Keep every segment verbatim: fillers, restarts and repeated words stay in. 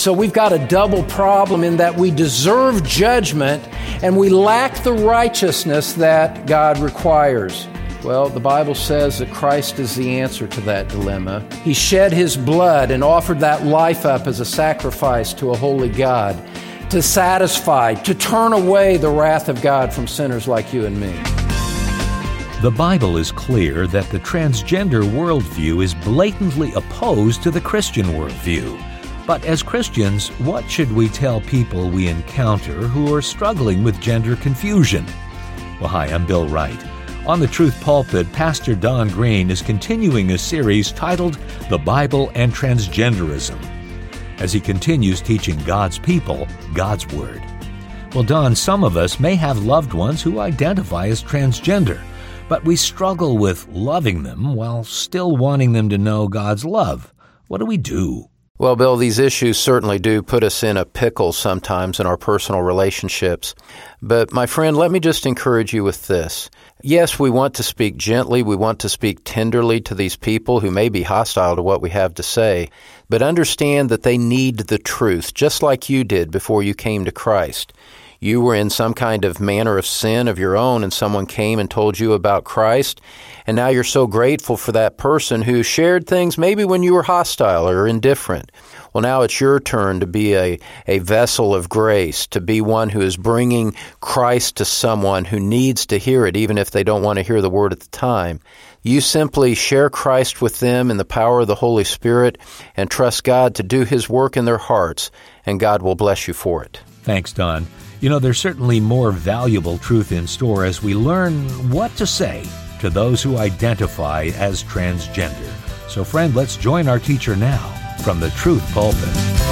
So we've got a double problem in that we deserve judgment and we lack the righteousness that God requires. Well, the Bible says that Christ is the answer to that dilemma. He shed His blood and offered that life up as a sacrifice to a holy God, to satisfy, to turn away the wrath of God from sinners like you and me. The Bible is clear that the transgender worldview is blatantly opposed to the Christian worldview. But as Christians, what should we tell people we encounter who are struggling with gender confusion? Well, hi, I'm Bill Wright. On the Truth Pulpit, Pastor Don Green is continuing a series titled The Bible and Transgenderism, as he continues teaching God's people God's Word. Well, Don, some of us may have loved ones who identify as transgender, but we struggle with loving them while still wanting them to know God's love. What do we do? Well, Bill, these issues certainly do put us in a pickle sometimes in our personal relationships. But, my friend, let me just encourage you with this. Yes, we want to speak gently. We want to speak tenderly to these people who may be hostile to what we have to say. But understand that they need the truth, just like you did before you came to Christ. You were in some kind of manner of sin of your own, and someone came and told you about Christ, and now you're so grateful for that person who shared things maybe when you were hostile or indifferent. Well, now it's your turn to be a, a vessel of grace, to be one who is bringing Christ to someone who needs to hear it, even if they don't want to hear the word at the time. You simply share Christ with them in the power of the Holy Spirit and trust God to do His work in their hearts, and God will bless you for it. Thanks, Don. You know, there's certainly more valuable truth in store as we learn what to say to those who identify as transgender. So, friend, let's join our teacher now from the Truth Pulpit.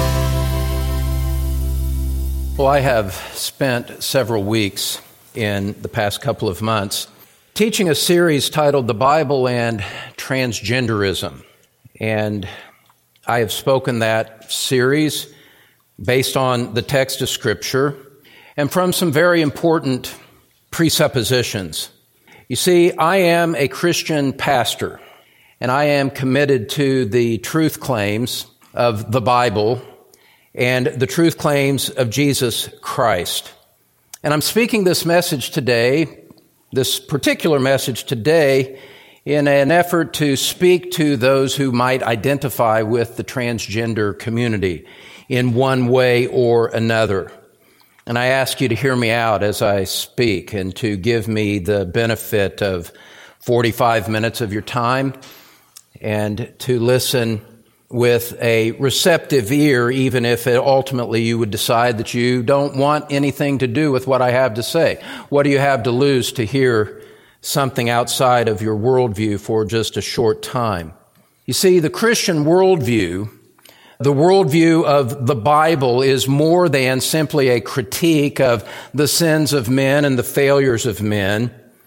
Well, I have spent several weeks in the past couple of months teaching a series titled The Bible and Transgenderism. And I have spoken that series based on the text of Scripture and from some very important presuppositions. You see, I am a Christian pastor, and I am committed to the truth claims of the Bible and the truth claims of Jesus Christ. And I'm speaking this message today, this particular message today, in an effort to speak to those who might identify with the transgender community in one way or another. And I ask you to hear me out as I speak and to give me the benefit of forty-five minutes of your time and to listen with a receptive ear, even if it ultimately you would decide that you don't want anything to do with what I have to say. What do you have to lose to hear something outside of your worldview for just a short time? You see, the Christian worldview, the worldview of the Bible, is more than simply a critique of the sins of men and the failures of men.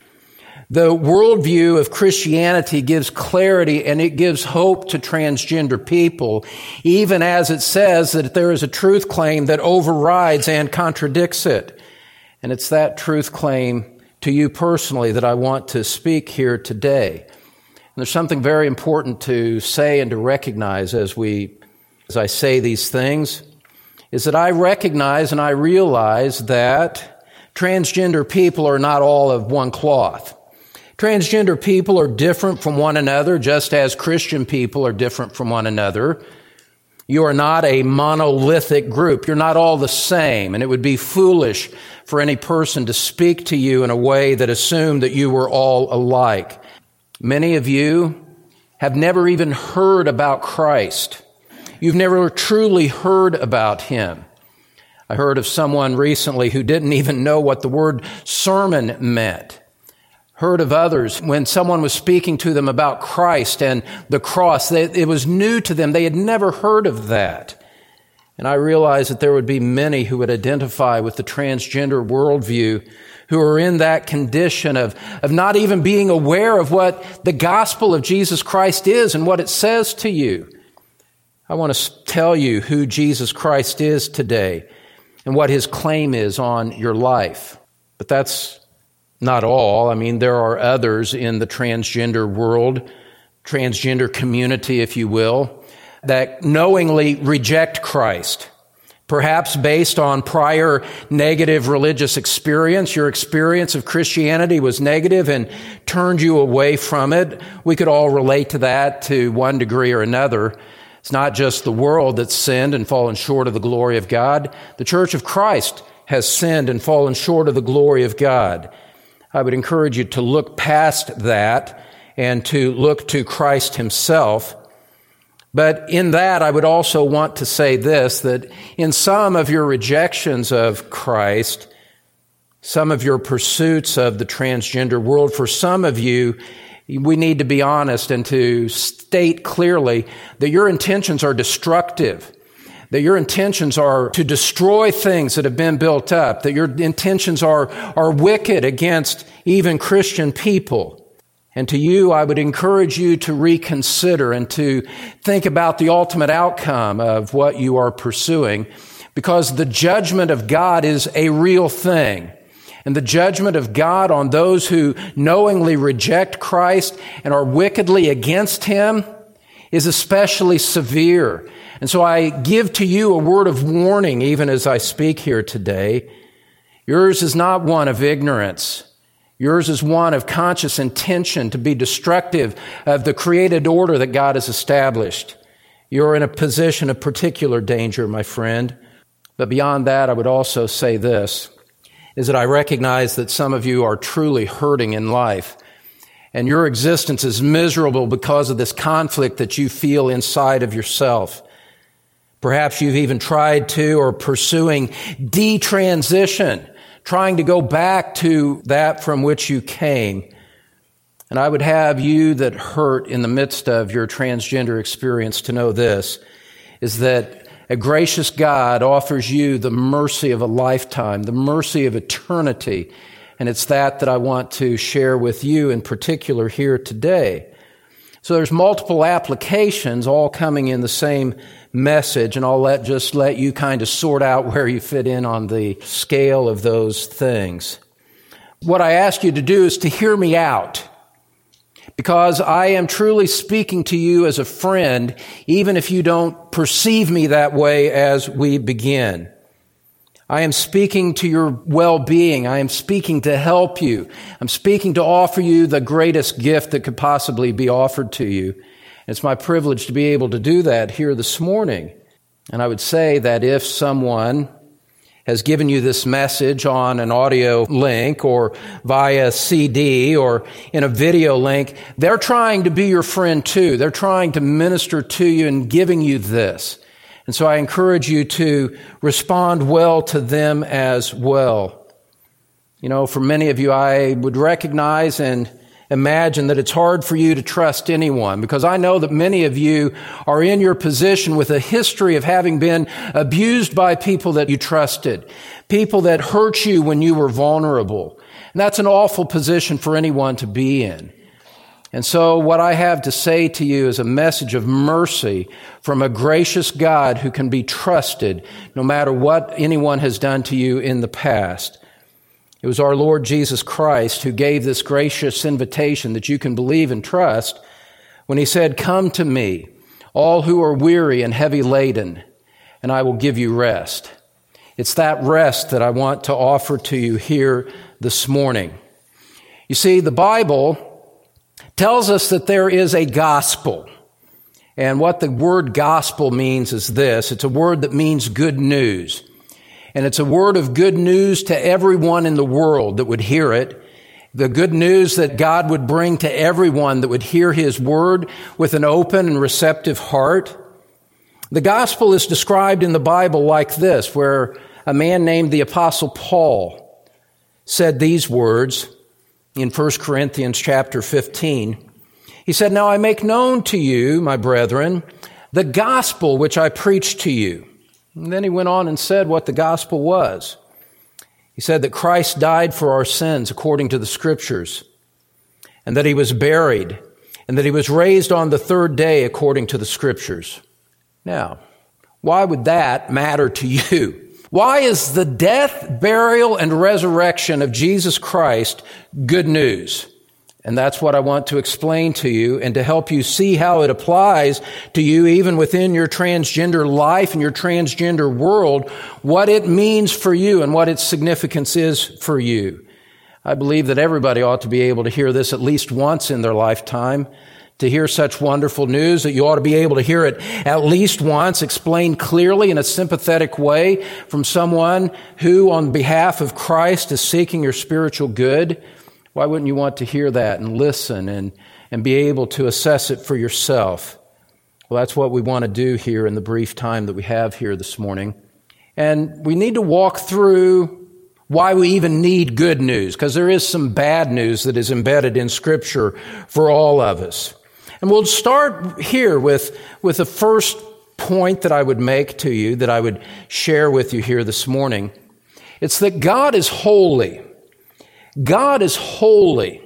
The worldview of Christianity gives clarity and it gives hope to transgender people, even as it says that there is a truth claim that overrides and contradicts it. And it's that truth claim to you personally that I want to speak here today. And there's something very important to say and to recognize as we As I say these things, is that I recognize and I realize that transgender people are not all of one cloth. Transgender people are different from one another, just as Christian people are different from one another. You are not a monolithic group. You're not all the same, and it would be foolish for any person to speak to you in a way that assumed that you were all alike. Many of you have never even heard about Christ. You've never truly heard about Him. I heard of someone recently who didn't even know what the word sermon meant. Heard of others when someone was speaking to them about Christ and the cross. They, it was new to them. They had never heard of that. And I realized that there would be many who would identify with the transgender worldview who are in that condition of, of not even being aware of what the gospel of Jesus Christ is and what it says to you. I want to tell you who Jesus Christ is today and what His claim is on your life. But that's not all. I mean, there are others in the transgender world, transgender community, if you will, that knowingly reject Christ. Perhaps based on prior negative religious experience, your experience of Christianity was negative and turned you away from it. We could all relate to that to one degree or another. It's not just the world that's sinned and fallen short of the glory of God. The Church of Christ has sinned and fallen short of the glory of God. I would encourage you to look past that and to look to Christ himself. But in that, I would also want to say this, that in some of your rejections of Christ, some of your pursuits of the transgender world, for some of you, we need to be honest and to state clearly that your intentions are destructive, that your intentions are to destroy things that have been built up, that your intentions are, are wicked against even Christian people. And to you, I would encourage you to reconsider and to think about the ultimate outcome of what you are pursuing, because the judgment of God is a real thing. And the judgment of God on those who knowingly reject Christ and are wickedly against him is especially severe. And so I give to you a word of warning, even as I speak here today. Yours is not one of ignorance. Yours is one of conscious intention to be destructive of the created order that God has established. You're in a position of particular danger, my friend. But beyond that, I would also say this, is that I recognize that some of you are truly hurting in life, and your existence is miserable because of this conflict that you feel inside of yourself. Perhaps you've even tried to or pursuing detransition, trying to go back to that from which you came. And I would have you that hurt in the midst of your transgender experience to know this, is that a gracious God offers you the mercy of a lifetime, the mercy of eternity. And it's that that I want to share with you in particular here today. So there's multiple applications all coming in the same message, and I'll let just let you kind of sort out where you fit in on the scale of those things. What I ask you to do is to hear me out, because I am truly speaking to you as a friend, even if you don't perceive me that way as we begin. I am speaking to your well-being. I am speaking to help you. I'm speaking to offer you the greatest gift that could possibly be offered to you. It's my privilege to be able to do that here this morning. And I would say that if someone has given you this message on an audio link or via C D or in a video link, they're trying to be your friend too. They're trying to minister to you and giving you this. And so I encourage you to respond well to them as well. You know, for many of you, I would recognize and imagine that it's hard for you to trust anyone, because I know that many of you are in your position with a history of having been abused by people that you trusted, people that hurt you when you were vulnerable. And that's an awful position for anyone to be in. And so what I have to say to you is a message of mercy from a gracious God who can be trusted no matter what anyone has done to you in the past. It was our Lord Jesus Christ who gave this gracious invitation that you can believe and trust when he said, "Come to me, all who are weary and heavy laden, and I will give you rest." It's that rest that I want to offer to you here this morning. You see, the Bible tells us that there is a gospel. And what the word gospel means is this. It's a word that means good news. And it's a word of good news to everyone in the world that would hear it. The good news that God would bring to everyone that would hear his word with an open and receptive heart. The gospel is described in the Bible like this, where a man named the Apostle Paul said these words in First Corinthians chapter fifteen. He said, "Now I make known to you, my brethren, the gospel which I preached to you." And then he went on and said what the gospel was. He said that Christ died for our sins according to the Scriptures, and that he was buried, and that he was raised on the third day according to the Scriptures. Now, why would that matter to you? Why is the death, burial, and resurrection of Jesus Christ good news? And that's what I want to explain to you and to help you see how it applies to you even within your transgender life and your transgender world, what it means for you and what its significance is for you. I believe that everybody ought to be able to hear this at least once in their lifetime, to hear such wonderful news, that you ought to be able to hear it at least once, explained clearly in a sympathetic way from someone who, on behalf of Christ, is seeking your spiritual good. Why wouldn't you want to hear that and listen and, and be able to assess it for yourself? Well, that's what we want to do here in the brief time that we have here this morning. And we need to walk through why we even need good news, because there is some bad news that is embedded in Scripture for all of us. And we'll start here with, with the first point that I would make to you, that I would share with you here this morning. It's that God is holy. God is holy.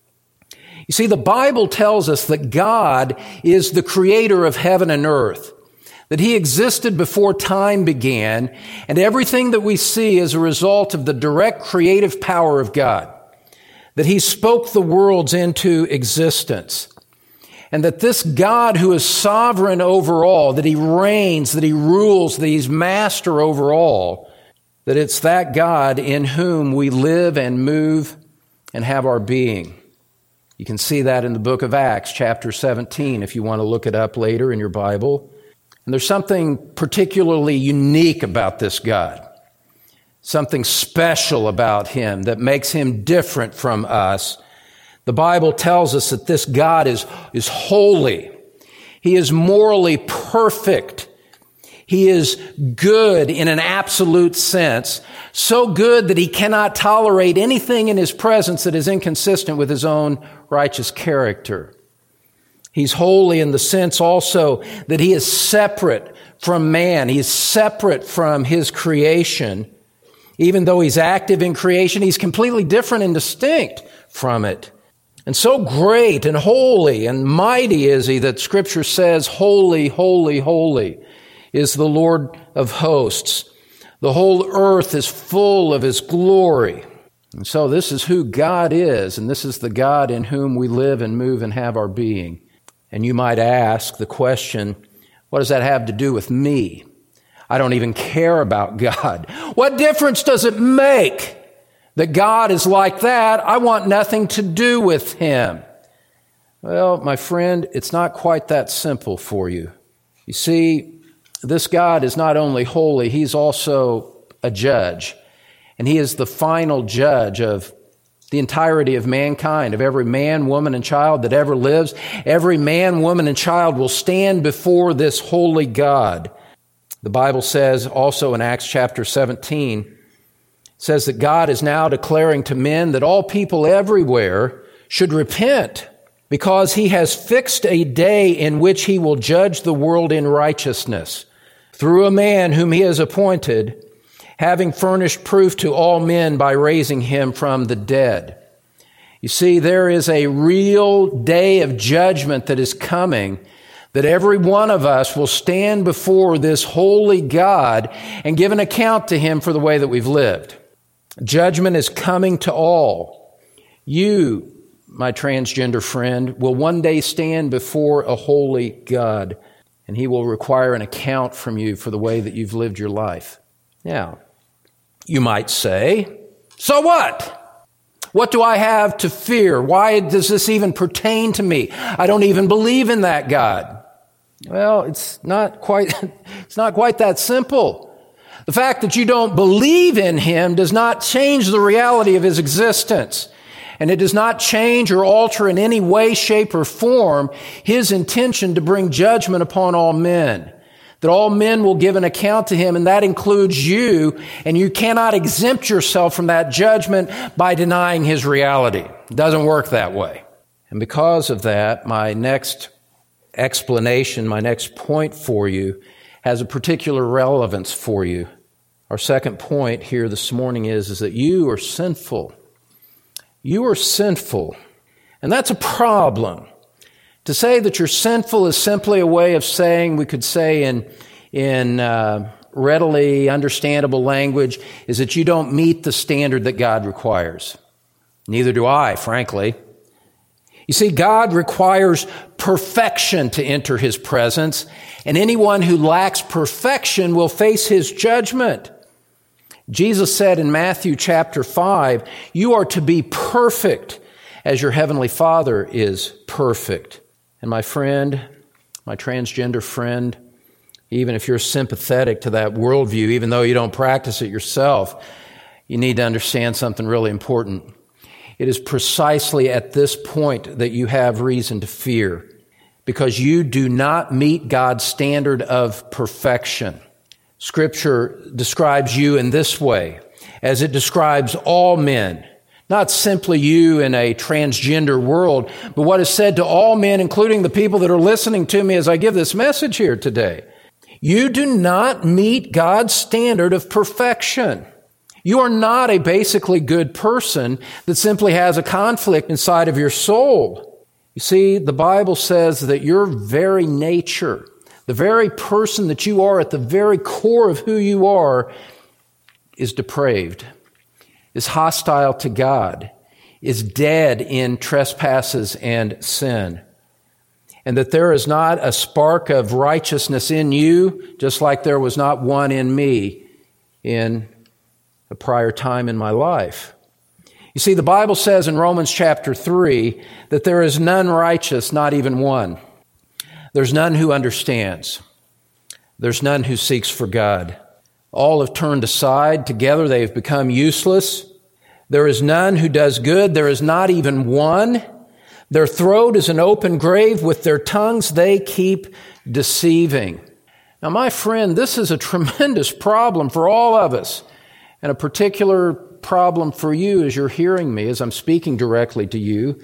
You see, the Bible tells us that God is the creator of heaven and earth, that He existed before time began, and everything that we see is a result of the direct creative power of God, that He spoke the worlds into existence, and that this God who is sovereign over all, that He reigns, that He rules, that He's master over all, that it's that God in whom we live and move and have our being. You can see that in the book of Acts, chapter seventeen, if you want to look it up later in your Bible. And there's something particularly unique about this God, something special about Him that makes Him different from us. The Bible tells us that this God is, is holy. He is morally perfect. He is good in an absolute sense, so good that He cannot tolerate anything in His presence that is inconsistent with His own righteous character. He's holy in the sense also that He is separate from man. He is separate from His creation. Even though He's active in creation, He's completely different and distinct from it. And so great and holy and mighty is He that Scripture says, holy, holy, holy is the Lord of hosts. The whole earth is full of His glory. And so this is who God is, and this is the God in whom we live and move and have our being. And you might ask the question, what does that have to do with me? I don't even care about God. What difference does it make that God is like that? I want nothing to do with Him. Well, my friend, it's not quite that simple for you. You see, this God is not only holy, He's also a judge. And He is the final judge of the entirety of mankind, of every man, woman, and child that ever lives. Every man, woman, and child will stand before this holy God. The Bible says also in Acts chapter seventeen, says that God is now declaring to men that all people everywhere should repent, because He has fixed a day in which He will judge the world in righteousness through a man whom He has appointed, having furnished proof to all men by raising Him from the dead. You see, there is a real day of judgment that is coming, that every one of us will stand before this holy God and give an account to Him for the way that we've lived. Judgment is coming to all. You, my transgender friend, will one day stand before a holy God, and He will require an account from you for the way that you've lived your life. Now, you might say, so what? What do I have to fear? Why does this even pertain to me? I don't even believe in that God. Well, it's not quite, it's not quite that simple. The fact that you don't believe in Him does not change the reality of His existence. And it does not change or alter in any way, shape, or form His intention to bring judgment upon all men. That all men will give an account to Him, and that includes you, and you cannot exempt yourself from that judgment by denying His reality. It doesn't work that way. And because of that, my next explanation, my next point for you has a particular relevance for you. Our second point here this morning is, is that you are sinful. You are sinful. And that's a problem. To say that you're sinful is simply a way of saying, we could say in, in uh, readily understandable language, is that you don't meet the standard that God requires. Neither do I, frankly. You see, God requires perfection to enter His presence, and anyone who lacks perfection will face His judgment. Jesus said in Matthew chapter five, "You are to be perfect as your heavenly Father is perfect." And my friend, my transgender friend, even if you're sympathetic to that worldview, even though you don't practice it yourself, you need to understand something really important. It is precisely at this point that you have reason to fear, because you do not meet God's standard of perfection. Scripture describes you in this way, as it describes all men, not simply you in a transgender world, but what is said to all men, including the people that are listening to me as I give this message here today. You do not meet God's standard of perfection. You are not a basically good person that simply has a conflict inside of your soul. You see, the Bible says that your very nature, the very person that you are at the very core of who you are, is depraved, is hostile to God, is dead in trespasses and sin. And that there is not a spark of righteousness in you, just like there was not one in me in a prior time in my life. You see, the Bible says in Romans chapter three that there is none righteous, not even one. There's none who understands. There's none who seeks for God. All have turned aside. Together they have become useless. There is none who does good. There is not even one. Their throat is an open grave. With their tongues they keep deceiving. Now, my friend, this is a tremendous problem for all of us. And a particular problem for you as you're hearing me, as I'm speaking directly to you,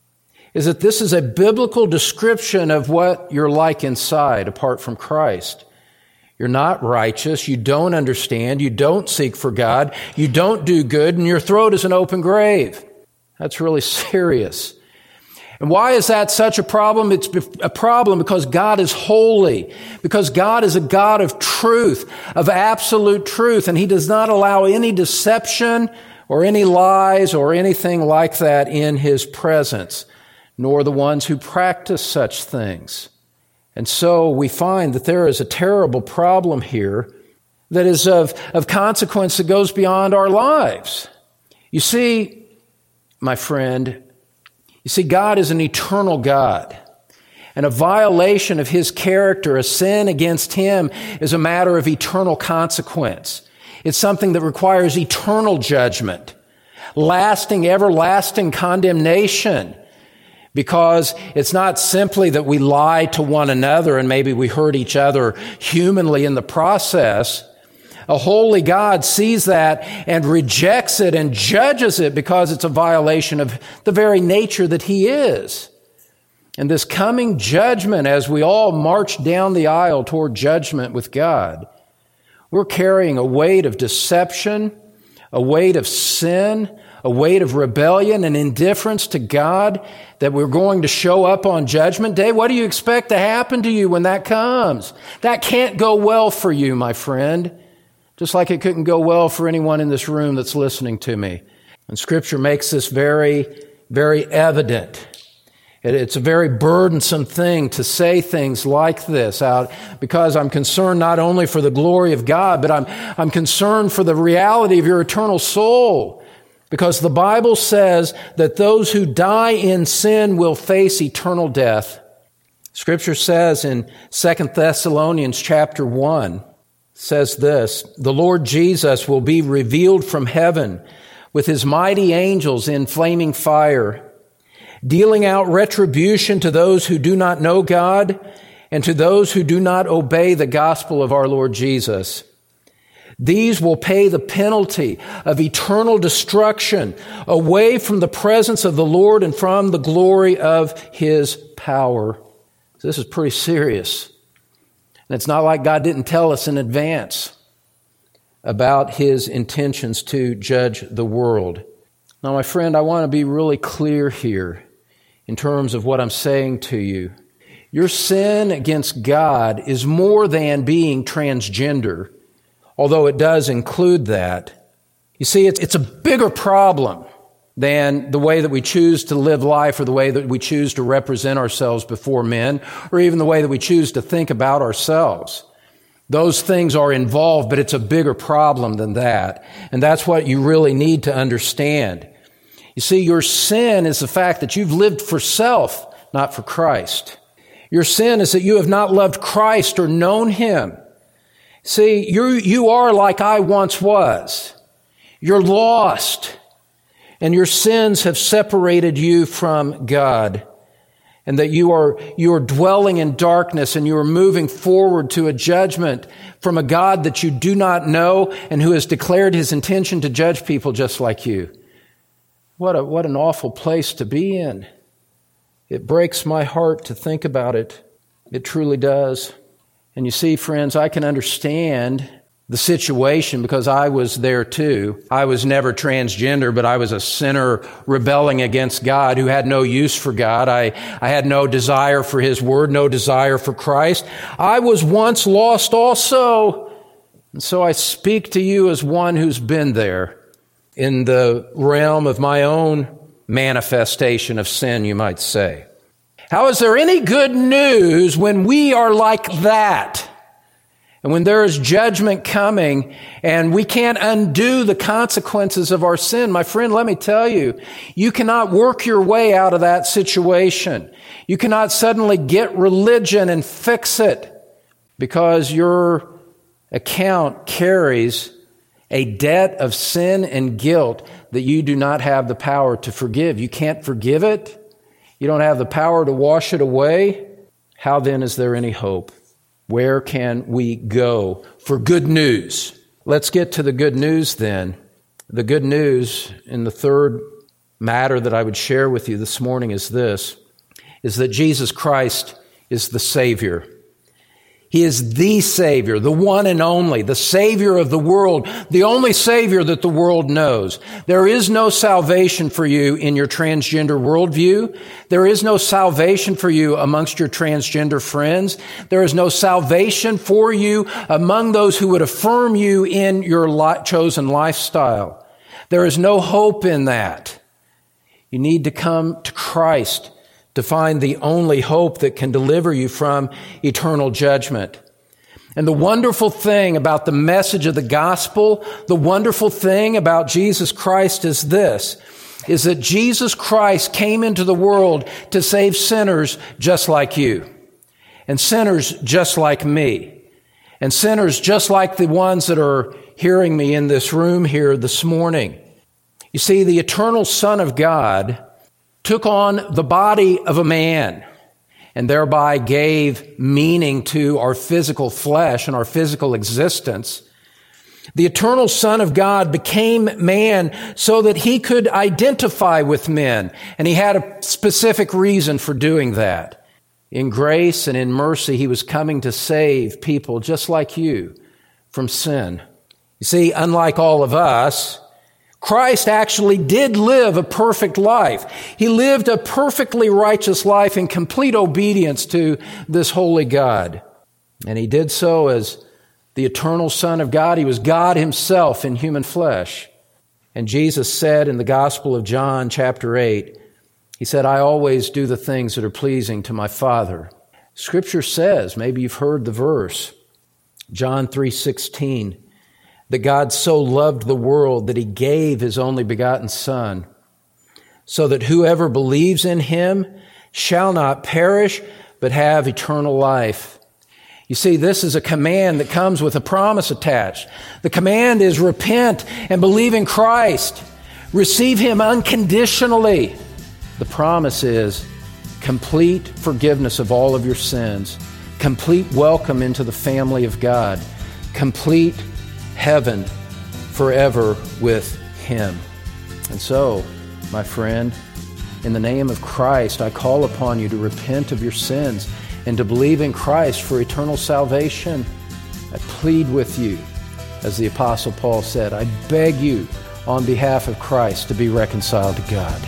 is that this is a biblical description of what you're like inside apart from Christ. You're not righteous, you don't understand, you don't seek for God, you don't do good, and your throat is an open grave. That's really serious. And why is that such a problem? It's a problem because God is holy, because God is a God of truth, of absolute truth, and He does not allow any deception or any lies or anything like that in His presence, nor the ones who practice such things. And so we find that there is a terrible problem here that is of, of consequence that goes beyond our lives. You see, my friend, You see, God is an eternal God, and a violation of His character, a sin against Him, is a matter of eternal consequence. It's something that requires eternal judgment, lasting, everlasting condemnation, because it's not simply that we lie to one another and maybe we hurt each other humanly in the process. A holy God sees that and rejects it and judges it because it's a violation of the very nature that He is. And this coming judgment, as we all march down the aisle toward judgment with God, we're carrying a weight of deception, a weight of sin, a weight of rebellion and indifference to God that we're going to show up on Judgment Day. What do you expect to happen to you when that comes? That can't go well for you, my friend. Just like it couldn't go well for anyone in this room that's listening to me. And Scripture makes this very, very evident. It's a very burdensome thing to say things like this out because I'm concerned not only for the glory of God, but I'm, I'm concerned for the reality of your eternal soul. Because the Bible says that those who die in sin will face eternal death. Scripture says in Second Thessalonians chapter one, says this, "The Lord Jesus will be revealed from heaven with His mighty angels in flaming fire, dealing out retribution to those who do not know God and to those who do not obey the gospel of our Lord Jesus. These will pay the penalty of eternal destruction away from the presence of the Lord and from the glory of His power." This is pretty serious. And it's not like God didn't tell us in advance about His intentions to judge the world. Now, my friend, I want to be really clear here in terms of what I'm saying to you. Your sin against God is more than being transgender, although it does include that. You see, it's, it's a bigger problem. than the way that we choose to live life or the way that we choose to represent ourselves before men or even the way that we choose to think about ourselves. Those things are involved, but it's a bigger problem than that. And that's what you really need to understand. You see, your sin is the fact that you've lived for self, not for Christ. Your sin is that you have not loved Christ or known Him. See, you you are like I once was. You're lost, and your sins have separated you from God, and that you are you are dwelling in darkness, and you are moving forward to a judgment from a God that you do not know and who has declared His intention to judge people just like you. What a what an awful place to be in. It breaks my heart to think about it. It truly does. And you see, friends, I can understand the situation because I was there too. I was never transgender, but I was a sinner rebelling against God who had no use for God. I, I had no desire for His Word, no desire for Christ. I was once lost also. And so I speak to you as one who's been there in the realm of my own manifestation of sin, you might say. How is there any good news when we are like that? And when there is judgment coming and we can't undo the consequences of our sin, my friend, let me tell you, you cannot work your way out of that situation. You cannot suddenly get religion and fix it because your account carries a debt of sin and guilt that you do not have the power to forgive. You can't forgive it. You don't have the power to wash it away. How then is there any hope? Where can we go for good news? Let's get to the good news then. The good news in the third matter that I would share with you this morning is this, is that Jesus Christ is the Savior. He is the Savior, the one and only, the Savior of the world, the only Savior that the world knows. There is no salvation for you in your transgender worldview. There is no salvation for you amongst your transgender friends. There is no salvation for you among those who would affirm you in your li- chosen lifestyle. There is no hope in that. You need to come to Christ to find the only hope that can deliver you from eternal judgment. And the wonderful thing about the message of the gospel, the wonderful thing about Jesus Christ is this, is that Jesus Christ came into the world to save sinners just like you, and sinners just like me, and sinners just like the ones that are hearing me in this room here this morning. You see, the eternal Son of God took on the body of a man and thereby gave meaning to our physical flesh and our physical existence. The eternal Son of God became man so that He could identify with men, and He had a specific reason for doing that. In grace and in mercy, He was coming to save people just like you from sin. You see, unlike all of us, Christ actually did live a perfect life. He lived a perfectly righteous life in complete obedience to this holy God. And He did so as the eternal Son of God. He was God Himself in human flesh. And Jesus said in the Gospel of John, chapter eight, He said, I always do the things that are pleasing to my Father. Scripture says, maybe you've heard the verse, John three sixteen, that God so loved the world that He gave His only begotten Son, so that whoever believes in Him shall not perish, but have eternal life. You see, this is a command that comes with a promise attached. The command is repent and believe in Christ. Receive Him unconditionally. The promise is complete forgiveness of all of your sins, complete welcome into the family of God, complete heaven forever with Him. And so, my friend, in the name of Christ, I call upon you to repent of your sins and to believe in Christ for eternal salvation. I plead with you, as the Apostle Paul said, I beg you on behalf of Christ to be reconciled to God.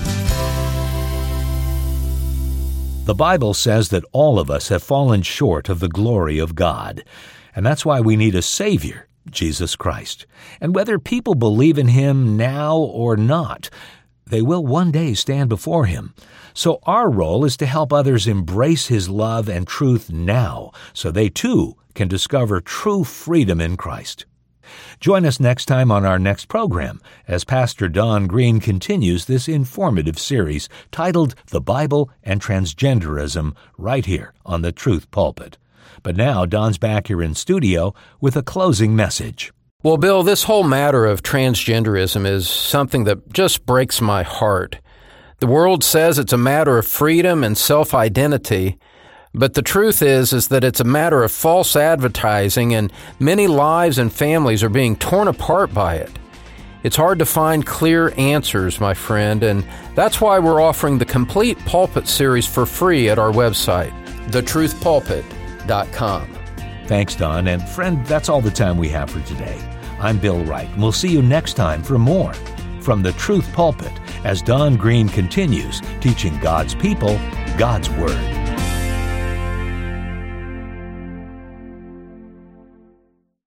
The Bible says that all of us have fallen short of the glory of God, and that's why we need a Savior, Jesus Christ. And whether people believe in Him now or not, they will one day stand before Him. So our role is to help others embrace His love and truth now, so they too can discover true freedom in Christ. Join us next time on our next program as Pastor Don Green continues this informative series titled The Bible and Transgenderism right here on the Truth Pulpit. But now Don's back here in studio with a closing message. Well, Bill, this whole matter of transgenderism is something that just breaks my heart. The world says it's a matter of freedom and self-identity, but the truth is, is that it's a matter of false advertising, and many lives and families are being torn apart by it. It's hard to find clear answers, my friend, and that's why we're offering the complete Pulpit series for free at our website, the truth pulpit dot com. Thanks, Don, and friend, that's all the time we have for today. I'm Bill Wright, and we'll see you next time for more from the Truth Pulpit as Don Green continues teaching God's people God's Word.